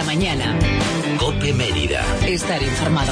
mañana. COPE Mérida. Estar informado.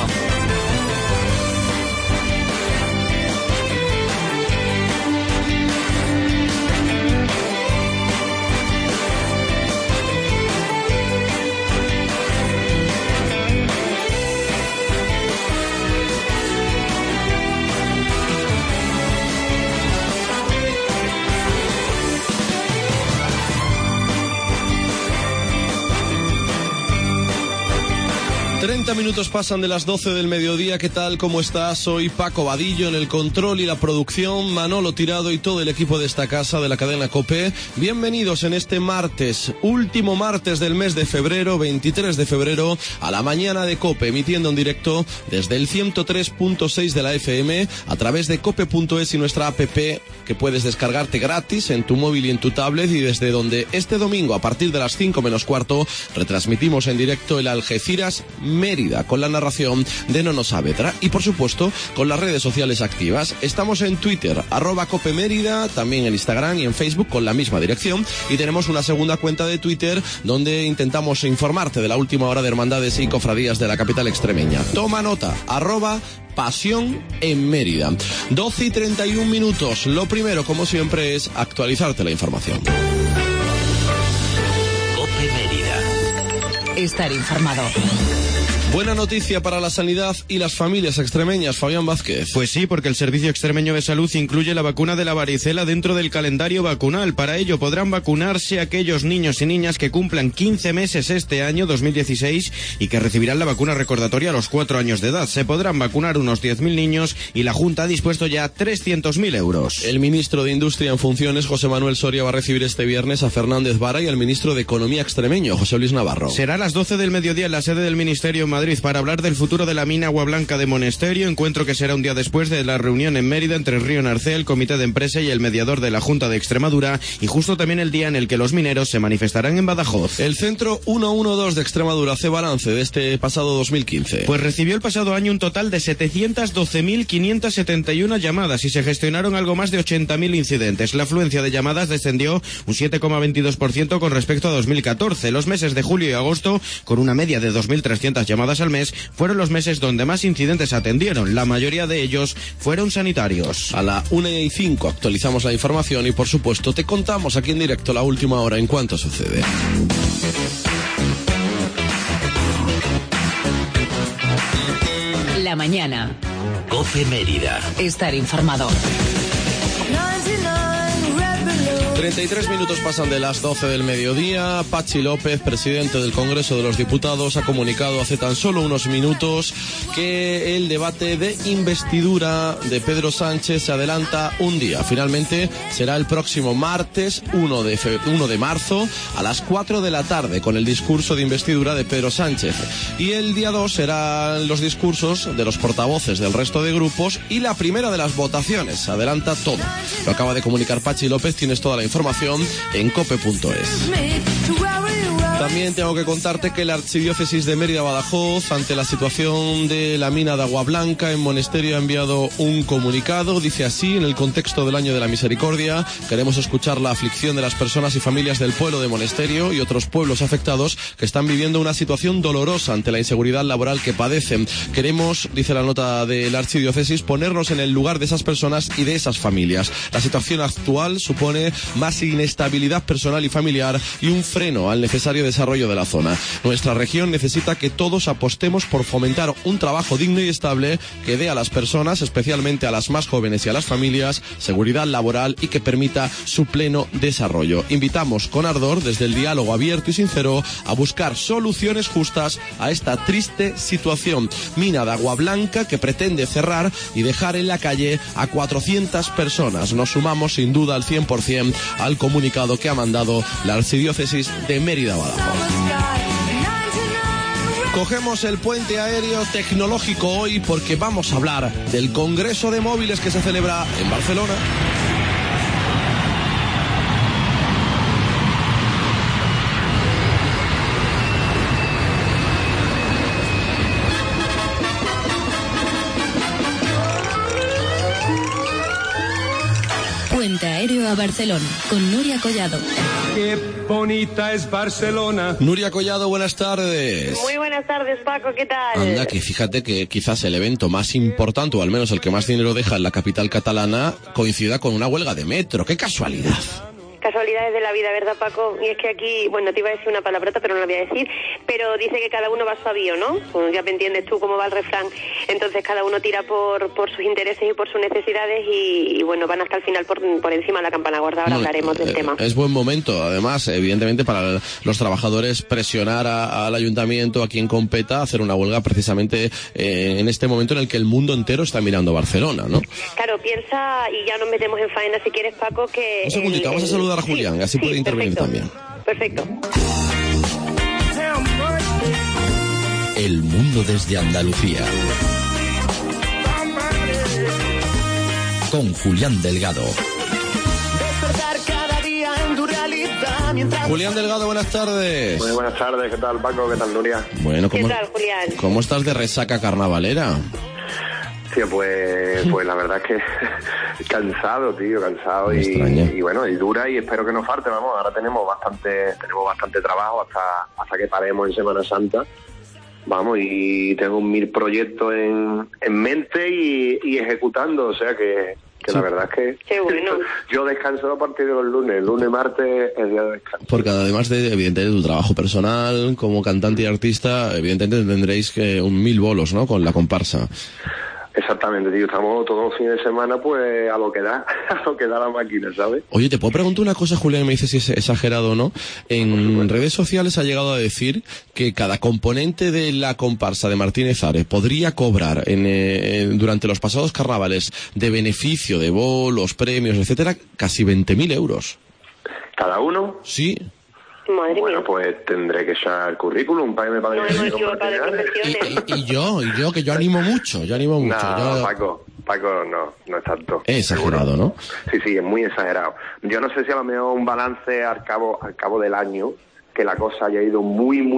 Minutos pasan de las 12 del mediodía. ¿Qué tal? ¿Cómo estás? Soy Paco Vadillo en el control y la producción, Manolo Tirado y todo el equipo de esta casa de la cadena COPE. Bienvenidos en este martes, último martes del mes de febrero, 23 de febrero, a la mañana de COPE, emitiendo en directo desde el 103.6 de la FM, a través de cope.es y nuestra app que puedes descargarte gratis en tu móvil y en tu tablet, y desde donde este domingo a partir de las 5 menos cuarto retransmitimos en directo el Algeciras Mérida, con la narración de Nono Saavedra y por supuesto con las redes sociales activas. Estamos en Twitter, @COPEMérida, también en Instagram y en Facebook con la misma dirección, y tenemos una segunda cuenta de Twitter donde intentamos informarte de la última hora de hermandades y cofradías de la capital extremeña. Toma nota, @Pasión en Mérida. 12:31. Lo primero, como siempre, es actualizarte la información. COPE Mérida. Estar informado. Buena noticia para la sanidad y las familias extremeñas, Fabián Vázquez. Pues sí, porque el Servicio Extremeño de Salud incluye la vacuna de la varicela dentro del calendario vacunal. Para ello podrán vacunarse aquellos niños y niñas que cumplan 15 meses este año 2016 y que recibirán la vacuna recordatoria a los 4 años de edad. Se podrán vacunar unos 10.000 niños y la Junta ha dispuesto ya 300.000 euros. El ministro de Industria en funciones, José Manuel Soria, va a recibir este viernes a Fernández Vara y al ministro de Economía extremeño, José Luis Navarro. Será a las 12 del mediodía en la sede del Ministerio en Madrid para hablar del futuro de la mina Agua Blanca de Monesterio, encuentro que será un día después de la reunión en Mérida entre Río Narcea, el comité de empresa y el mediador de la Junta de Extremadura, y justo también el día en el que los mineros se manifestarán en Badajoz. El centro 112 de Extremadura hace balance de este pasado 2015. Pues recibió el pasado año un total de 712.571 llamadas y se gestionaron algo más de 80.000 incidentes. La afluencia de llamadas descendió un 7,22% con respecto a 2014. Los meses de julio y agosto, con una media de 2.300 llamadas al mes, fueron los meses donde más incidentes atendieron. La mayoría de ellos fueron sanitarios. A la 1:05 actualizamos la información y por supuesto te contamos aquí en directo la última hora en cuanto sucede. La mañana. COPE Mérida. Estar informado. 33 minutos pasan de las 12 del mediodía. Patxi López, presidente del Congreso de los Diputados, ha comunicado hace tan solo unos minutos que el debate de investidura de Pedro Sánchez se adelanta un día. Finalmente será el próximo martes 1 de marzo a las 4 de la tarde con el discurso de investidura de Pedro Sánchez. Y el día 2 serán los discursos de los portavoces del resto de grupos y la primera de las votaciones. Se adelanta todo. Lo acaba de comunicar Patxi López. Tienes toda la información en cope.es. También tengo que contarte que la Archidiócesis de Mérida-Badajoz, ante la situación de la mina de Agua Blanca en Monesterio, ha enviado un comunicado. Dice así: en el contexto del Año de la Misericordia, queremos escuchar la aflicción de las personas y familias del pueblo de Monesterio y otros pueblos afectados que están viviendo una situación dolorosa ante la inseguridad laboral que padecen. Queremos, dice la nota de la Archidiócesis, ponernos en el lugar de esas personas y de esas familias. La situación actual supone más inestabilidad personal y familiar y un freno al necesario desarrollo de la zona. Nuestra región necesita que todos apostemos por fomentar un trabajo digno y estable que dé a las personas, especialmente a las más jóvenes y a las familias, seguridad laboral y que permita su pleno desarrollo. Invitamos con ardor, desde el diálogo abierto y sincero, a buscar soluciones justas a esta triste situación. Mina de Agua Blanca que pretende cerrar y dejar en la calle a 400 personas. Nos sumamos sin duda al 100% al comunicado que ha mandado la Archidiócesis de Mérida-Badajoz. Cogemos el puente aéreo tecnológico hoy porque vamos a hablar del Congreso de Móviles que se celebra en Barcelona. Puente aéreo a Barcelona. Barcelona, con Nuria Collado. Qué bonita es Barcelona. Nuria Collado, buenas tardes. Muy buenas tardes, Paco, ¿qué tal? Anda, que fíjate que quizás el evento más importante, o al menos el que más dinero deja en la capital catalana, coincida con una huelga de metro. ¡Qué casualidad! Casualidades de la vida, ¿verdad, Paco? Y es que aquí, bueno, te iba a decir una palabrota, pero no la voy a decir, pero dice que cada uno va a su avío, ¿no? Pues ya me entiendes tú cómo va el refrán. Entonces cada uno tira por sus intereses y por sus necesidades y bueno, van hasta el final por encima de la campana gorda. Ahora hablaremos del tema. Es buen momento, además, evidentemente, para los trabajadores presionar al ayuntamiento, a quien competa, hacer una huelga precisamente en este momento en el que el mundo entero está mirando a Barcelona, ¿no? Claro, piensa, y ya nos metemos en faena si quieres, Paco, que... Un segundito, vamos a saludar a Julián, así puede intervenir también. Perfecto. El mundo desde Andalucía. Con Julián Delgado. Julián Delgado, buenas tardes. Muy buenas tardes, ¿qué tal, Paco? ¿Qué tal, Nuria? Bueno, ¿Qué tal, Julián? ¿Cómo estás de resaca carnavalera? Tío, pues la verdad es que cansado, tío, cansado y bueno, y dura, y espero que no falte, vamos, ahora tenemos bastante trabajo hasta que paremos en Semana Santa, vamos, y tengo 1000 proyectos en mente y ejecutando, o sea que sí. La verdad es que qué bueno. Yo descanso a partir de los lunes, martes es día de descanso. Porque además de, evidentemente, tu trabajo personal como cantante y artista, evidentemente tendréis que 1000 bolos, ¿no?, con la comparsa. Exactamente, tío, estamos todos los fines de semana pues a lo que da la máquina, ¿sabes? Oye, ¿te puedo preguntar una cosa, Julián, y me dices si es exagerado o no? En redes sociales ha llegado a decir que cada componente de la comparsa de Martínez Ares podría cobrar durante los pasados carnavales de beneficio de bolos, premios, etcétera, casi 20.000 euros. ¿Cada uno? Sí. Madre bueno, mía. Pues tendré que echar el currículum para irme para No hemos equivocado de profesiones. Y yo, que yo animo mucho. No, Paco, no es tanto. Es exagerado, ¿no? Sí, es muy exagerado. Yo no sé si a lo mejor un balance al cabo del año, que la cosa haya ido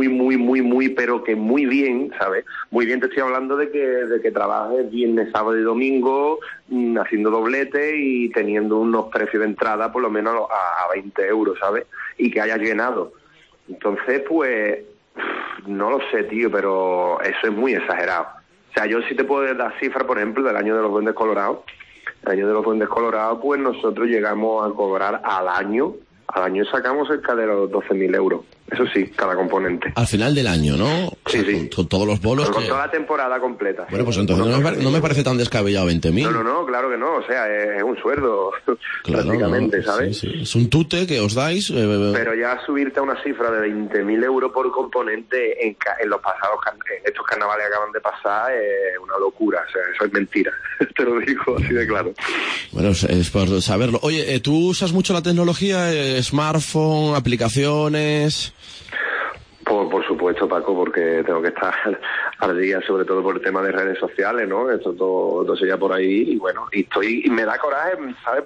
muy, pero que muy bien, ¿sabes? Muy bien, te estoy hablando de que trabajes viernes, sábado y domingo, haciendo doblete y teniendo unos precios de entrada por lo menos a 20 euros, ¿sabes? Y que hayas llenado. Entonces, pues, no lo sé, tío, pero eso es muy exagerado. O sea, yo sí te puedo dar cifras, por ejemplo, del año de los Duendes Colorados. El año de los Duendes Colorados, pues nosotros llegamos a cobrar al año sacamos cerca de los 12.000 euros. Eso sí, cada componente. Al final del año, ¿no? Sí. Con todos los bolos. Con toda la temporada completa. Bueno, pues entonces no me parece tan descabellado 20.000. No, claro que no. O sea, es un sueldo, claro, prácticamente, ¿sabes? Sí. Es un tute que os dais. Pero ya subirte a una cifra de 20.000 euros por componente en los pasados, en estos carnavales que acaban de pasar, es una locura. O sea, eso es mentira. Te lo digo así de claro. Bueno, es por saberlo. Oye, ¿tú usas mucho la tecnología? ¿Smartphone, aplicaciones? Por supuesto, Paco, porque tengo que estar al día, sobre todo por el tema de redes sociales, ¿no? Esto todo se lleva por ahí y bueno, y me da coraje, ¿sabes?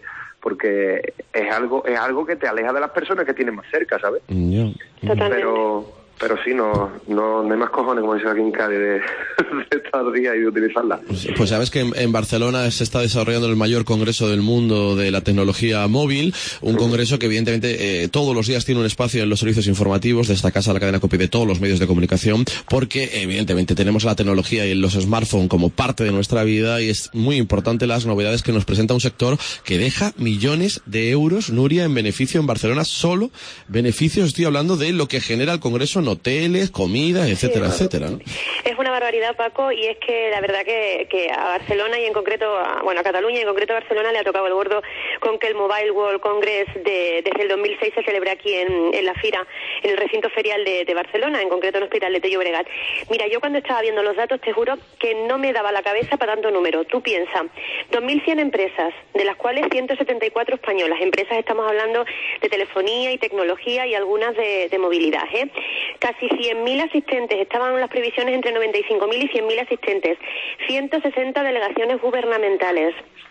Porque es algo que te aleja de las personas que tienes más cerca, ¿sabes? Totalmente. Pero sí, no hay más cojones, como dice aquí en Cádiz, de estar al día y de utilizarla. Pues sabes que en Barcelona se está desarrollando el mayor congreso del mundo de la tecnología móvil, un congreso que evidentemente todos los días tiene un espacio en los servicios informativos de esta casa, la cadena COPE, de todos los medios de comunicación, porque evidentemente tenemos la tecnología y los smartphones como parte de nuestra vida y es muy importante las novedades que nos presenta un sector que deja millones de euros, Nuria, en beneficio en Barcelona, solo beneficios, estoy hablando de lo que genera el congreso en hoteles, comida, etcétera, etcétera, ¿no? Es una barbaridad, Paco, y es que la verdad que a Barcelona y en concreto, a Cataluña y en concreto a Barcelona le ha tocado el gordo con que el Mobile World Congress desde el 2006 se celebra aquí en la Fira, en el recinto ferial de Barcelona, en concreto en el Hospital de Tello Bregat. Mira, yo cuando estaba viendo los datos te juro que no me daba la cabeza para tanto número. Tú piensas, 2.100 empresas, de las cuales 174 españolas. Empresas, estamos hablando de telefonía y tecnología y algunas de movilidad, ¿eh? Casi 100.000 asistentes, estaban las previsiones entre 95.000 y 100.000 asistentes, 160 delegaciones gubernamentales,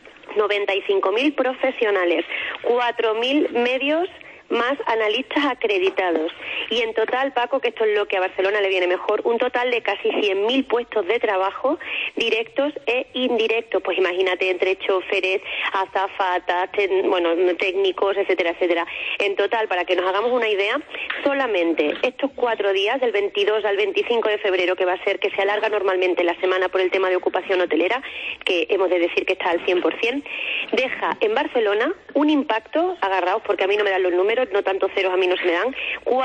95.000 profesionales, 4.000 medios más analistas acreditados Y en total, Paco, que esto es lo que a Barcelona le viene mejor, un total de casi 100.000 puestos de trabajo directos e indirectos. Pues imagínate, entre choferes, azafatas, técnicos, etcétera, etcétera. En total, para que nos hagamos una idea, solamente estos 4 días, del 22 al 25 de febrero, que va a ser que se alarga normalmente la semana por el tema de ocupación hotelera, que hemos de decir que está al 100%, deja en Barcelona un impacto, agarraos porque a mí no me dan los números, no tanto ceros a mí no se me dan,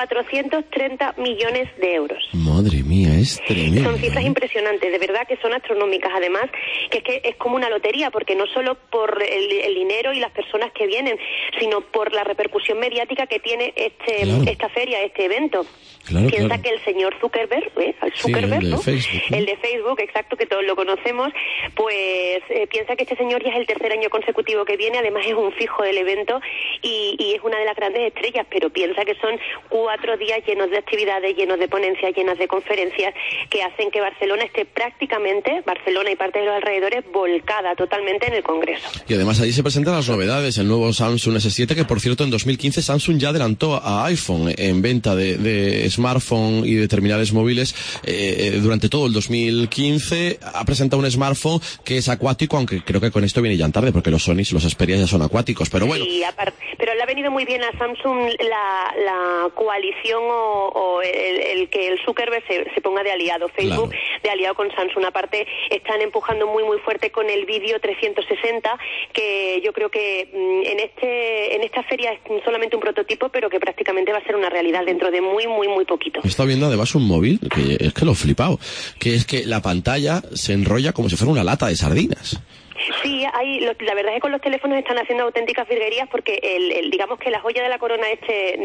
430 millones de euros. Madre mía, es tremendo. Son cifras impresionantes, de verdad que son astronómicas, además, que es como una lotería, porque no solo por el dinero y las personas que vienen, sino por la repercusión mediática que tiene esta feria, este evento. Piensa que el señor Zuckerberg, el de Facebook, ¿no? El de Facebook, exacto, que todos lo conocemos, pues piensa que este señor ya es el tercer año consecutivo que viene, además es un fijo del evento y es una de las grandes estrellas, pero piensa que son 4 días llenos de actividades, llenos de ponencias, llenas de conferencias, que hacen que Barcelona esté prácticamente, Barcelona y parte de los alrededores, volcada totalmente en el Congreso. Y además ahí se presentan las novedades, el nuevo Samsung S7, que por cierto en 2015 Samsung ya adelantó a iPhone en venta de smartphone y de terminales móviles. Durante todo el 2015 ha presentado un smartphone que es acuático, aunque creo que con esto viene ya tarde, porque los Sony, los Xperia ya son acuáticos, pero bueno. Sí, pero le ha venido muy bien a Samsung la coalición o el que el Zuckerberg se ponga de aliado, Facebook, claro, de aliado con Samsung. Aparte, están empujando muy muy fuerte con el vídeo 360, que yo creo que en esta feria es solamente un prototipo, pero que prácticamente va a ser una realidad dentro de muy muy muy poquito. He estado viendo además un móvil, que es que lo he flipado, que es que la pantalla se enrolla como si fuera una lata de sardinas. Sí, la verdad es que con los teléfonos están haciendo auténticas virguerías, porque digamos que la joya de la corona de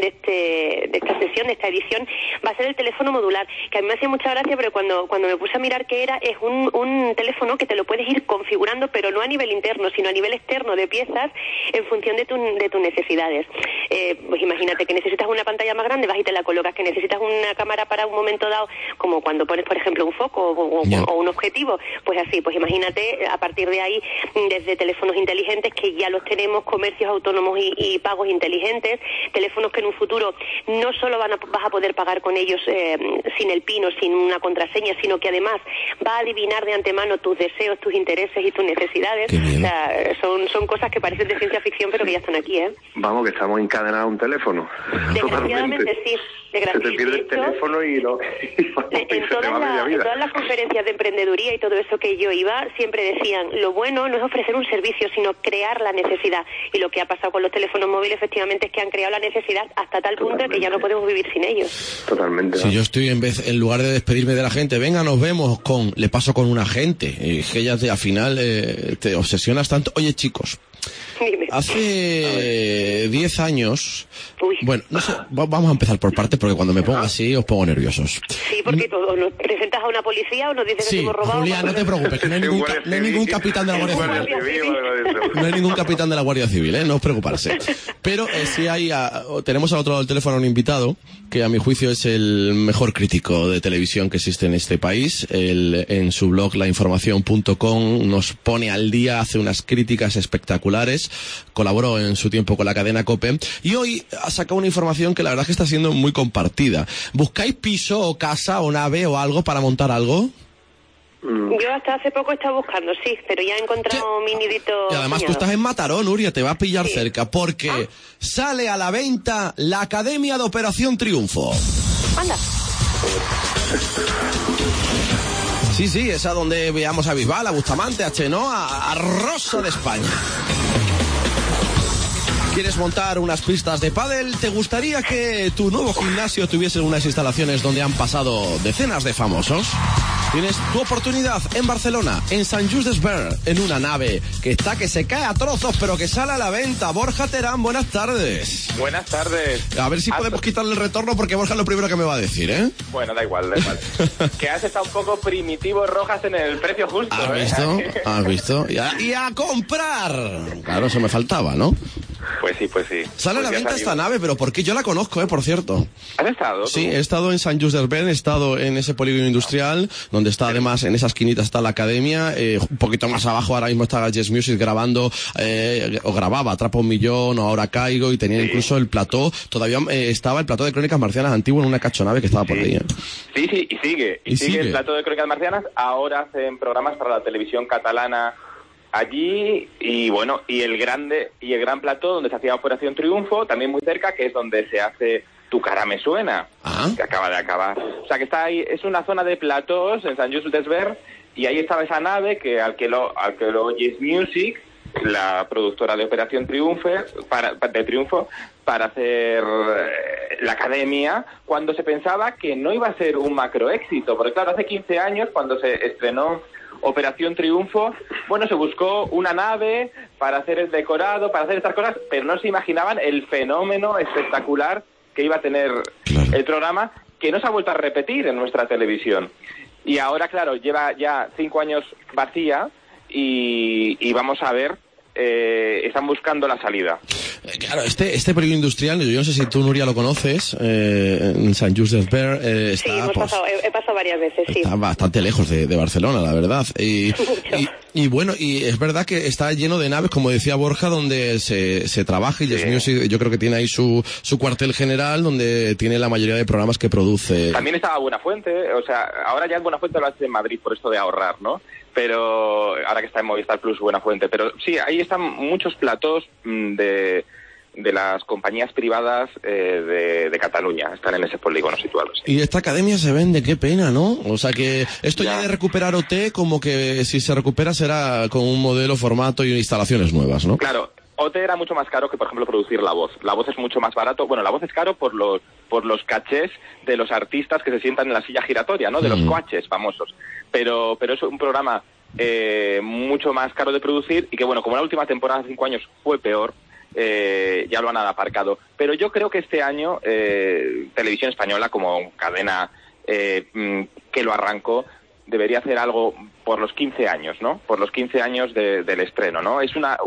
esta sesión, de esta edición, va a ser el teléfono modular, que a mí me hacía mucha gracia, pero cuando me puse a mirar qué era, es un teléfono que te lo puedes ir configurando, pero no a nivel interno, sino a nivel externo de piezas, en función de tus necesidades. Pues imagínate que necesitas una pantalla más grande, vas y te la colocas, que necesitas una cámara para un momento dado, como cuando pones, por ejemplo, un foco o un objetivo, pues así, pues imagínate, a partir de ahí, desde teléfonos inteligentes, que ya los tenemos, comercios autónomos y pagos inteligentes, teléfonos que en un futuro no solo vas a poder pagar con ellos sin el PIN o sin una contraseña, sino que además va a adivinar de antemano tus deseos, tus intereses y tus necesidades. O sea, son cosas que parecen de ciencia ficción, pero que ya están aquí, ¿eh? Vamos, que estamos encadenados a un teléfono. Desgraciadamente sí. Se te pierde el teléfono y en todas las conferencias de emprendeduría y todo eso que yo iba, siempre decían, lo bueno no es ofrecer un servicio, sino crear la necesidad. Y lo que ha pasado con los teléfonos móviles, efectivamente, es que han creado la necesidad hasta tal punto de que ya no podemos vivir sin ellos. Totalmente. Si yo estoy, en lugar de despedirme de la gente, venga, nos vemos, le paso con una gente, que ya al final te obsesionas tanto. Oye, chicos, dime. Hace 10 años... Bueno, no sé, vamos a empezar por partes, porque cuando me pongo así os pongo nerviosos. Sí, porque todos nos presentas a una policía o nos dices que hemos robado. Julián, no te preocupes, que no hay ningún capitán de la Guardia Civil. No hay ningún capitán de la Guardia Civil, no os preocuparse. Pero sí tenemos al otro lado del teléfono a un invitado que a mi juicio es el mejor crítico de televisión que existe en este país. En su blog lainformacion.com nos pone al día, hace unas críticas espectaculares, colaboró en su tiempo con la cadena COPE y hoy ha sacado una información que la verdad es que está siendo muy compartida. ¿Buscáis piso o casa o nave o algo para montar algo? Yo hasta hace poco he estado buscando, sí, pero ya he encontrado mi nidito. Y además tú estás en Mataró, Nuria, te va a pillar cerca, porque sale a la venta la Academia de Operación Triunfo. Anda. Sí, esa donde veamos a Bisbal, a Bustamante, a Chenoa, a Rosso de España. ¿Quieres montar unas pistas de pádel? ¿Te gustaría que tu nuevo gimnasio tuviese unas instalaciones donde han pasado decenas de famosos? Tienes tu oportunidad en Barcelona, en Sant Just Desvern, en una nave que se cae a trozos, pero que sale a la venta. Borja Terán, buenas tardes. Buenas tardes. A ver si podemos quitarle el retorno, porque Borja es lo primero que me va a decir, ¿eh? Bueno, da igual. Que has estado un poco primitivo, Rojas, en el precio justo. ¿Has visto? Y a comprar. Claro, eso me faltaba, ¿no? Pues sí. Sale a la venta esta nave, pero ¿por qué? Yo la conozco, por cierto. ¿Has estado? ¿Tú? Sí, he estado en Sant Just Desvern, he estado en ese polígono industrial, donde está además, en esa esquinita está la academia, un poquito más abajo ahora mismo está Yes Music grabando, o grababa Atrapa un Millón, o Ahora Caigo, y tenía incluso el plató, todavía estaba el plató de Crónicas Marcianas antiguo en una cachonave que estaba por ahí. Sí, y sigue. Y sigue el plató de Crónicas Marcianas, ahora hacen programas para la televisión catalana allí, y bueno, y el gran plató donde se hacía Operación Triunfo, también muy cerca, que es donde se hace Tu cara me suena, que acaba de acabar. O sea, que está ahí, es una zona de platós en Sant Just Desvern, y ahí estaba esa nave que alquiló Yes Music, la productora de Operación Triunfo, para hacer la academia, cuando se pensaba que no iba a ser un macro éxito, porque claro, hace 15 años, cuando se estrenó Operación Triunfo, bueno, se buscó una nave para hacer el decorado, para hacer estas cosas, pero no se imaginaban el fenómeno espectacular que iba a tener el programa, que no se ha vuelto a repetir en nuestra televisión. Y ahora, claro, lleva ya 5 años vacía y vamos a ver, están buscando la salida. Claro, este polígono industrial, yo no sé si tú, Nuria, lo conoces, en Sant Just Desvern, está... Sí, he pasado varias veces, sí. Está bastante lejos de Barcelona, la verdad. Y bueno, y es verdad que está lleno de naves, como decía Borja, donde se trabaja, y Yes Music, yo creo que tiene ahí su cuartel general, donde tiene la mayoría de programas que produce. También estaba Buenafuente, o sea, ahora ya en Buenafuente lo hace en Madrid, por esto de ahorrar, ¿no? Pero ahora que está en Movistar Plus Buenafuente, pero sí, ahí están muchos platós de las compañías privadas de Cataluña, están en ese polígono situados. Y esta academia se vende, qué pena, ¿no? O sea que esto ya de recuperar OT, como que si se recupera será con un modelo, formato y instalaciones nuevas, ¿no? Claro. OT era mucho más caro que, por ejemplo, producir La Voz. La Voz es mucho más barato. Bueno, La Voz es caro por los cachés de los artistas que se sientan en la silla giratoria, ¿no? De los coaches famosos. Pero es un programa mucho más caro de producir y que, bueno, como la última temporada de 5 años fue peor, ya lo han aparcado. Pero yo creo que este año Televisión Española, como cadena que lo arrancó, debería hacer algo por los 15 años, ¿no? Por los 15 años del estreno, ¿no? Es una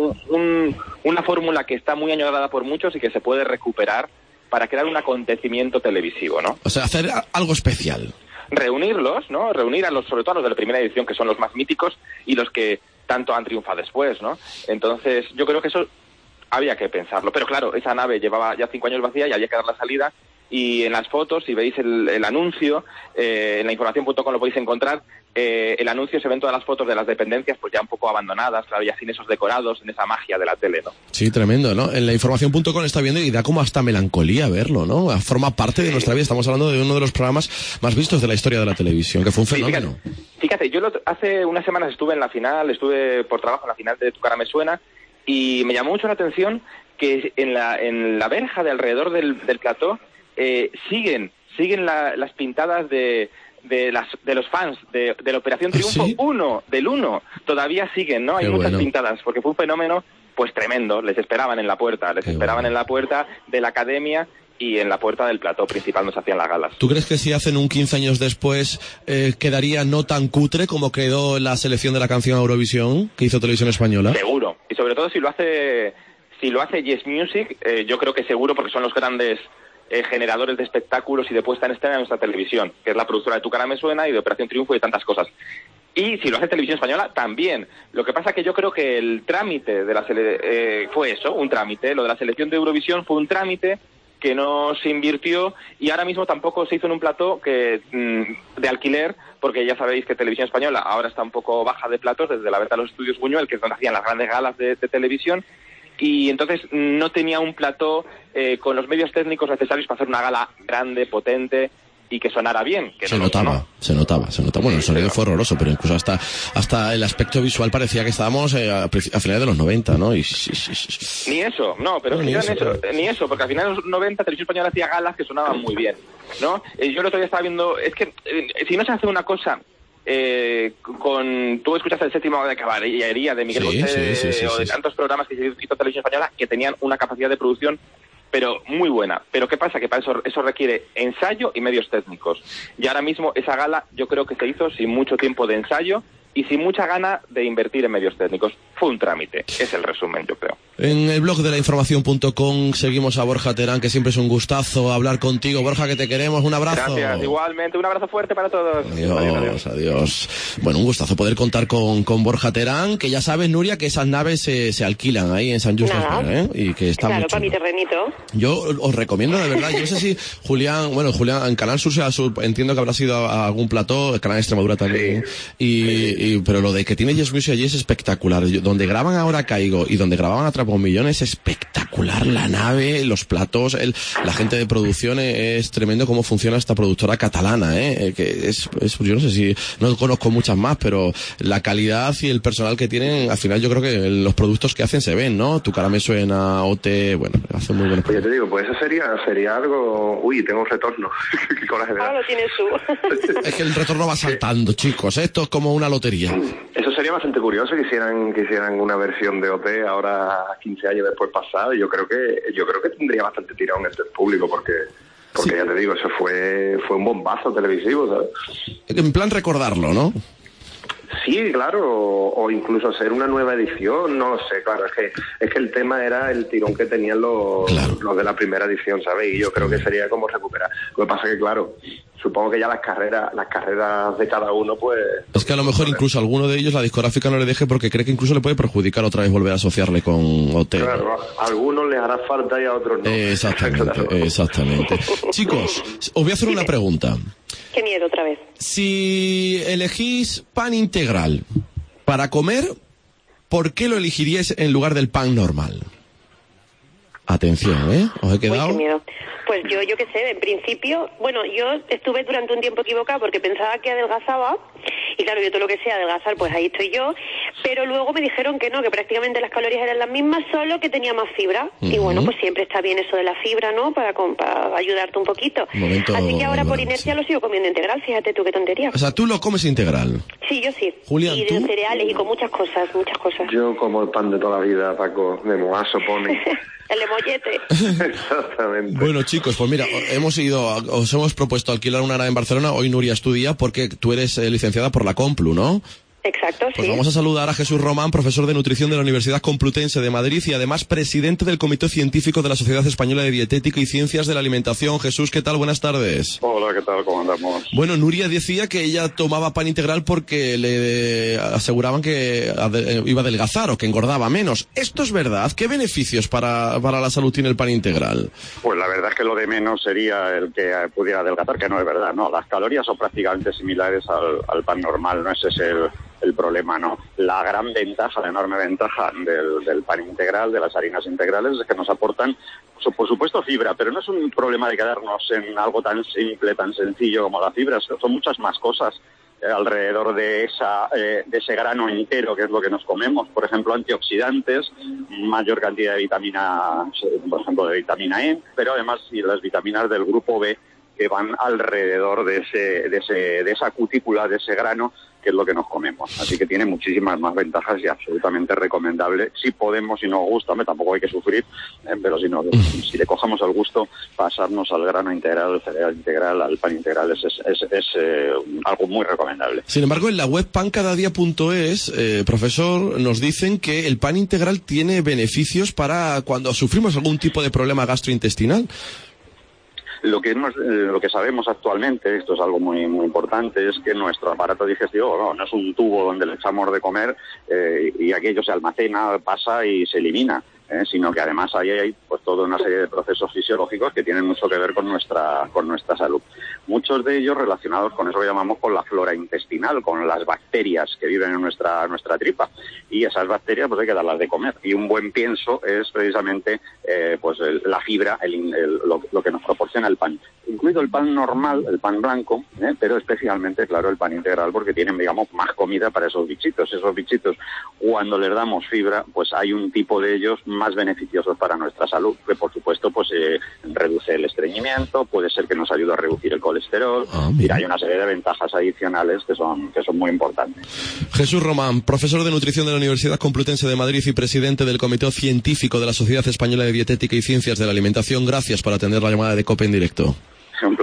fórmula que está muy añorada por muchos y que se puede recuperar para crear un acontecimiento televisivo, ¿no? O sea, hacer algo especial. Reunirlos, ¿no? Reunir sobre todo a los de la primera edición, que son los más míticos y los que tanto han triunfado después, ¿no? Entonces, yo creo que eso había que pensarlo. Pero claro, esa nave llevaba ya 5 años vacía y había que dar la salida. Y en las fotos, si veis el anuncio, en la información.com lo podéis encontrar, el anuncio se ven todas las fotos de las dependencias pues ya un poco abandonadas, claro, ya sin esos decorados, en esa magia de la tele, ¿no? Sí, tremendo, ¿no? En la información.com está viendo y da como hasta melancolía verlo, ¿no? Forma parte de nuestra vida. Estamos hablando de uno de los programas más vistos de la historia de la televisión, que fue un fenómeno. Fíjate, yo hace unas semanas estuve en la final, estuve por trabajo en la final de Tu cara me suena, y me llamó mucho la atención que en la verja de alrededor del plató siguen las pintadas de los fans de la Operación Triunfo. ¿Sí? Del 1 todavía siguen, ¿no? Hay muchas pintadas, porque fue un fenómeno pues tremendo. Les esperaban en la puerta, en la puerta de la academia y en la puerta del plató principal donde se hacían las galas. ¿Tú crees que si hacen un 15 años después quedaría no tan cutre como quedó la selección de la canción a Eurovisión que hizo Televisión Española? Seguro, y sobre todo si lo hace Yes Music, yo creo que seguro, porque son los grandes generadores de espectáculos y de puesta en escena de nuestra televisión, que es la productora de Tu cara me suena y de Operación Triunfo y tantas cosas. Y si lo hace Televisión Española, también. Lo que pasa es que yo creo que el trámite de fue eso, un trámite. Lo de la selección de Eurovisión fue un trámite que no se invirtió y ahora mismo tampoco se hizo en un plató de alquiler, porque ya sabéis que Televisión Española ahora está un poco baja de platos desde la venta de los estudios Buñuel, que es donde hacían las grandes galas de televisión, y entonces no tenía un plató con los medios técnicos necesarios para hacer una gala grande, potente y que sonara bien. Que se notaba. Bueno, el sonido fue horroroso, pero incluso hasta el aspecto visual parecía que estábamos a finales de los 90, ¿no? Ni eso, no, pero ni eso, porque a finales de los 90 Televisión Española hacía galas que sonaban muy bien, ¿no? Yo el otro día estaba viendo, es que si no se hace una cosa tú escuchaste el séptimo de Caballería de Miguel Bosé o de tantos programas que hizo Televisión Española que tenían una capacidad de producción pero muy buena. Pero ¿qué pasa? Que para eso requiere ensayo y medios técnicos. Y ahora mismo esa gala yo creo que se hizo sin mucho tiempo de ensayo y sin mucha gana de invertir en medios técnicos. Fue un trámite, es el resumen, yo creo. En el blog de lainformación.com seguimos a Borja Terán, que siempre es un gustazo hablar contigo. Borja, que te queremos, un abrazo. Gracias, igualmente, un abrazo fuerte para todos. Adiós. Bueno, un gustazo poder contar con Borja Terán, que ya sabes, Nuria, que esas naves se alquilan ahí en San Just, y que está claro, para mi terrenito. Yo os recomiendo, de verdad, yo no sé si Julián, en Canal Sur, entiendo que habrá sido a algún plató, el Canal Extremadura también, pero lo de que tiene Yes Music allí es espectacular. Donde graban Ahora Caigo y donde grababan Atrapos Millones es espectacular, la nave, los platos, la gente de producción, es tremendo cómo funciona esta productora catalana, que es yo no sé si, no conozco muchas más, pero la calidad y el personal que tienen, al final yo creo que los productos que hacen se ven, ¿no? Tu cara me suena, OT, bueno, hace muy buenos. Pues ya te digo, pues eso sería algo, tengo un retorno. Qué coraje me da. Ahora lo tienes tú. Es que el retorno va saltando, chicos, esto es como una lotería. Eso sería bastante curioso que hicieran una versión de OT ahora 15 años después pasado. Yo creo que tendría bastante tirón entre el público porque ya te digo, eso fue un bombazo televisivo, ¿sabes? En plan recordarlo, ¿no? Sí, claro, o incluso hacer una nueva edición, no lo sé, claro, es que el tema era el tirón que tenían los de la primera edición, ¿sabes? Y yo creo que sería como recuperar. Lo que pasa es que, claro, supongo que ya las carreras de cada uno, pues... Es que a lo mejor incluso a alguno de ellos la discográfica no le deje porque cree que incluso le puede perjudicar otra vez volver a asociarle con OT. Claro, a algunos les hará falta y a otros no. Exactamente. Chicos, os voy a hacer una pregunta. Qué miedo otra vez. Si elegís pan integral para comer, ¿por qué lo elegiríais en lugar del pan normal? Atención, ¿os he quedado? Uy, qué miedo. Pues yo qué sé, en principio, bueno, yo estuve durante un tiempo equivocada porque pensaba que adelgazaba, y claro, yo todo lo que sea adelgazar, pues ahí estoy yo, pero luego me dijeron que no, que prácticamente las calorías eran las mismas, solo que tenía más fibra, y bueno, pues siempre está bien eso de la fibra, ¿no?, para ayudarte un poquito. Así que ahora por inercia lo sigo comiendo integral, fíjate tú qué tontería. O sea, tú lo comes integral. Sí, yo sí. Julián, y de cereales y con muchas cosas. Yo como el pan de toda la vida, Paco, de moazo pone... El emollete. Exactamente. Bueno, chicos, pues mira, os hemos propuesto alquilar una nave en Barcelona. Hoy Nuria estudia porque tú eres licenciada por la Complu, ¿no? Exacto, pues sí. Vamos a saludar a Jesús Román, profesor de nutrición de la Universidad Complutense de Madrid y además presidente del Comité Científico de la Sociedad Española de Dietética y Ciencias de la Alimentación. Jesús, ¿qué tal? Buenas tardes. Hola, ¿qué tal? ¿Cómo andamos? Bueno, Nuria decía que ella tomaba pan integral porque le aseguraban que iba a adelgazar o que engordaba menos. ¿Esto es verdad? ¿Qué beneficios para la salud tiene el pan integral? Pues la verdad es que lo de menos sería el que pudiera adelgazar, que no es verdad, ¿no? Las calorías son prácticamente similares al pan normal, no ese es el problema, ¿no? La gran ventaja, la enorme ventaja del pan integral, de las harinas integrales, es que nos aportan, por supuesto, fibra, pero no es un problema de quedarnos en algo tan simple, tan sencillo como la fibra, son muchas más cosas alrededor de ese grano entero que es lo que nos comemos. Por ejemplo, antioxidantes, mayor cantidad de vitamina, por ejemplo, de vitamina E, pero además y las vitaminas del grupo B que van alrededor de esa cutícula, de ese grano, que es lo que nos comemos. Así que tiene muchísimas más ventajas y absolutamente recomendable. Si podemos, si nos gusta, tampoco hay que sufrir, pero si le cogemos el gusto, pasarnos al grano integral, al cereal integral, al pan integral, es algo muy recomendable. Sin embargo, en la web pancadadia.es, profesor, nos dicen que el pan integral tiene beneficios para cuando sufrimos algún tipo de problema gastrointestinal. Lo que sabemos actualmente, esto es algo muy muy importante, es que nuestro aparato digestivo no es un tubo donde le echamos de comer y aquello se almacena, pasa y se elimina, sino que además ahí hay pues toda una serie de procesos fisiológicos que tienen mucho que ver con nuestra salud. Muchos de ellos relacionados con eso que llamamos con la flora intestinal, con las bacterias que viven en nuestra tripa. Y esas bacterias pues hay que darlas de comer. Y un buen pienso es precisamente la fibra, lo que nos proporciona el pan. Incluido el pan normal, el pan blanco, pero especialmente, claro, el pan integral, porque tienen, digamos, más comida para esos bichitos. Esos bichitos, cuando les damos fibra, pues hay un tipo de ellos más beneficiosos para nuestra salud, que por supuesto pues reduce el estreñimiento, puede ser que nos ayude a reducir el colesterol, y hay una serie de ventajas adicionales que son muy importantes. Jesús Román, profesor de nutrición de la Universidad Complutense de Madrid y presidente del Comité Científico de la Sociedad Española de Dietética y Ciencias de la Alimentación, gracias por atender la llamada de COPE en directo. Un placer.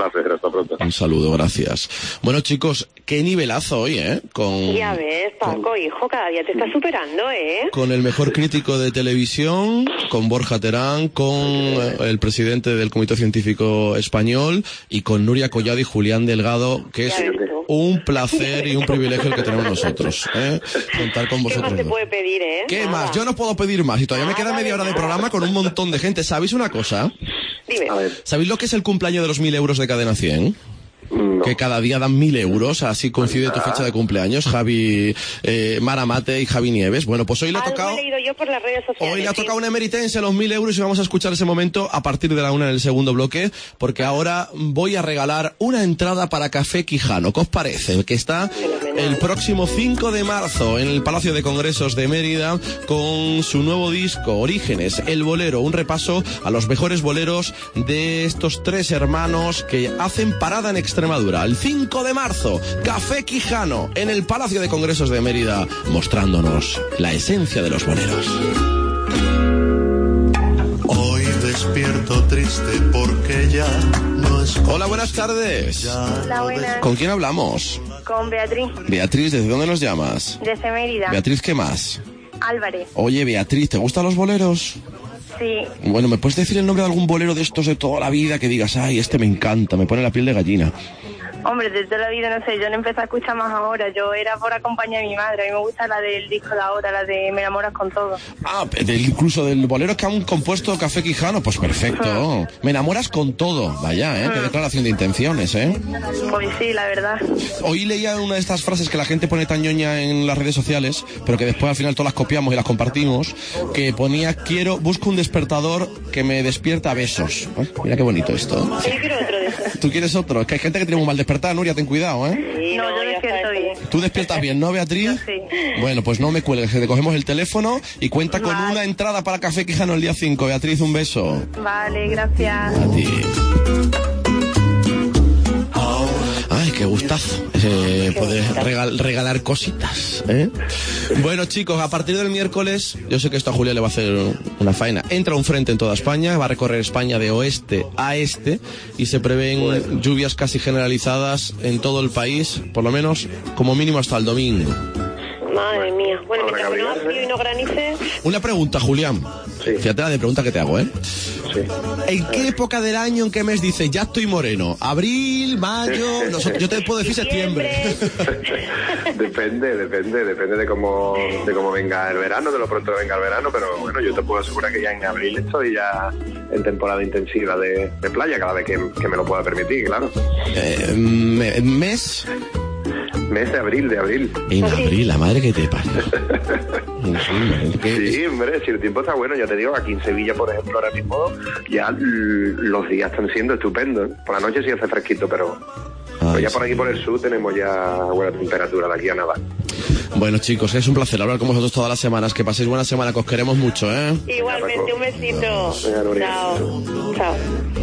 placer, hasta pronto. Un saludo, gracias. Bueno, chicos, qué nivelazo hoy, Ya ves, Paco, hijo, cada día te estás superando, Con el mejor crítico de televisión, con Borja Terán, con el presidente del Comité Científico Español y con Nuria Collado y Julián Delgado, que es un placer y un privilegio el que tenemos nosotros, contar con vosotros. ¿Qué más te puede pedir, ¿Qué más? Yo no puedo pedir más y todavía me queda media hora de programa con un montón de gente. ¿Sabéis una cosa? Dime. ¿Sabéis lo que es el cumpleaños de los 1.000 euros de Cadena 100? No. Que cada día dan 1.000 euros, así coincide tu fecha de cumpleaños, Javi Mara Mate y Javi Nieves. Bueno, pues hoy le ha tocado... Algo he leído yo por las redes sociales. Hoy le ha tocado una emeritense los 1.000 euros y vamos a escuchar ese momento a partir de la 1 en el segundo bloque, porque ahora voy a regalar una entrada para Café Quijano. ¿Qué os parece? Que está el próximo 5 de marzo en el Palacio de Congresos de Mérida con su nuevo disco, Orígenes, el bolero, un repaso a los mejores boleros de estos tres hermanos que hacen parada en Extremadura. El 5 de marzo, Café Quijano, en el Palacio de Congresos de Mérida, mostrándonos la esencia de los boleros. Hoy despierto triste porque ya no es... Hola, buenas tardes. Hola, buenas. ¿Con quién hablamos? Con Beatriz. Beatriz, ¿desde dónde nos llamas? Desde Mérida. Beatriz, ¿qué más? Álvarez. Oye, Beatriz, ¿te gustan los boleros? Sí. Bueno, ¿me puedes decir el nombre de algún bolero de estos de toda la vida que digas, ay, este me encanta, me pone la piel de gallina? Hombre, de toda la vida, no sé, yo no empecé a escuchar más ahora. Yo era por acompañar a mi madre. A mí me gusta la del disco de ahora, la de Me enamoras con todo. Ah, incluso del bolero que han compuesto Café Quijano, pues perfecto. Me enamoras con todo. Vaya, qué declaración de intenciones, Pues sí, la verdad. Hoy leía una de estas frases que la gente pone tan ñoña en las redes sociales, pero que después al final todas las copiamos y las compartimos, que ponía, busco un despertador que me despierta a besos. Mira qué bonito esto. Yo quiero otro de esos. ¿Tú quieres otro? Es que hay gente que tiene un mal despertar, Nuria, ten cuidado, Sí, no, yo despierto bien. ¿Tú despiertas bien, no, Beatriz? Sí. Bueno, pues no me cuelgues, que te cogemos el teléfono y cuenta con una entrada para Café Quijano el día 5. Beatriz, un beso. Vale, gracias. A ti. Ay, qué gustazo poder regalar cositas, Bueno, chicos, a partir del miércoles, yo sé que esto a Julia le va a hacer una faena. Entra un frente en toda España, va a recorrer España de oeste a este y se prevén lluvias casi generalizadas en todo el país, por lo menos como mínimo hasta el domingo. Madre mía. Bueno, mientras no haga frío y no granice... Una pregunta, Julián. Sí. Fíjate la de pregunta que te hago, Sí. ¿En qué época del año, en qué mes dices, ya estoy moreno? ¿Abril, mayo? Yo te puedo decir septiembre. Depende de cómo venga el verano, de lo pronto venga el verano, pero bueno, yo te puedo asegurar que ya en abril estoy ya en temporada intensiva de playa, cada vez que me lo pueda permitir, claro. ¿Mes? Mes de abril. En abril, la madre que te pasa. Sí, hombre, si el tiempo está bueno, ya te digo, aquí en Sevilla, por ejemplo, ahora mismo, ya los días están siendo estupendos. Por la noche sí hace fresquito, pero pues ya por aquí, por el sur, tenemos ya buena temperatura de aquí a nada. Bueno, chicos, es un placer hablar con vosotros todas las semanas. Que paséis buena semana, que os queremos mucho, Igualmente, un besito. Chao. Chao.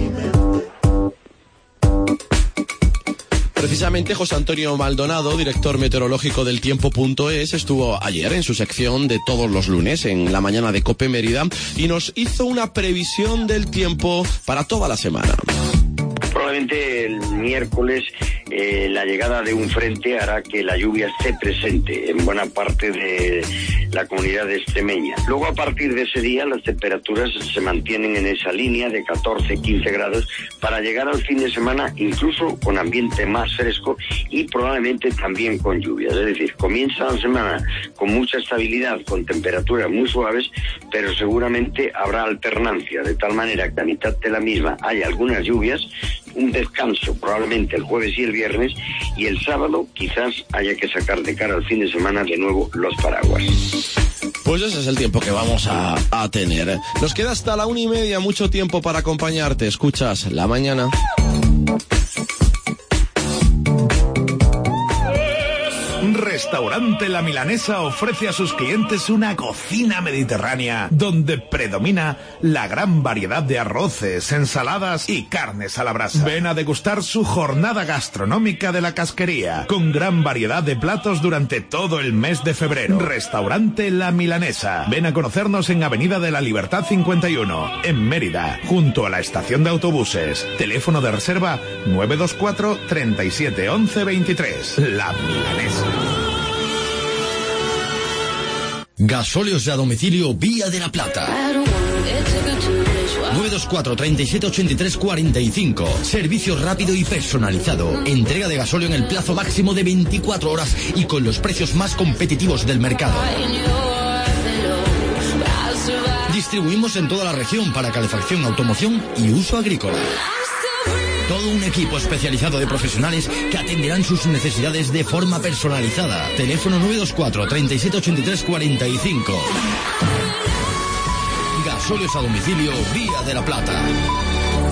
Precisamente José Antonio Maldonado, director meteorológico del Tiempo.es, estuvo ayer en su sección de todos los lunes en la mañana de COPE Mérida y nos hizo una previsión del tiempo para toda la semana. Probablemente el miércoles la llegada de un frente hará que la lluvia esté presente en buena parte de la comunidad extremeña. Luego, a partir de ese día, las temperaturas se mantienen en esa línea de 14-15 grados para llegar al fin de semana incluso con ambiente más fresco y probablemente también con lluvias. Es decir, comienza la semana con mucha estabilidad, con temperaturas muy suaves, pero seguramente habrá alternancia, de tal manera que a mitad de la misma hay algunas lluvias, un descanso probablemente el jueves y el viernes, y el sábado quizás haya que sacar de cara al fin de semana de nuevo los paraguas. Pues ese es el tiempo que vamos a tener. Nos queda hasta la 1:30, mucho tiempo para acompañarte. Escuchas La Mañana. Restaurante La Milanesa ofrece a sus clientes una cocina mediterránea donde predomina la gran variedad de arroces, ensaladas y carnes a la brasa. Ven a degustar su jornada gastronómica de la casquería, con gran variedad de platos durante todo el mes de febrero. Restaurante La Milanesa. Ven a conocernos en Avenida de la Libertad 51, en Mérida, junto a la estación de autobuses. Teléfono de reserva 924 37 11 23. La Milanesa. Gasóleos de a domicilio Vía de la Plata. 924 37 83 45. Servicio rápido y personalizado. Entrega de gasóleo en el plazo máximo de 24 horas y con los precios más competitivos del mercado. Distribuimos en toda la región para calefacción, automoción y uso agrícola. Todo un equipo especializado de profesionales que atenderán sus necesidades de forma personalizada. Teléfono 924 37 83 45. Gasóleos a domicilio Vía de la Plata.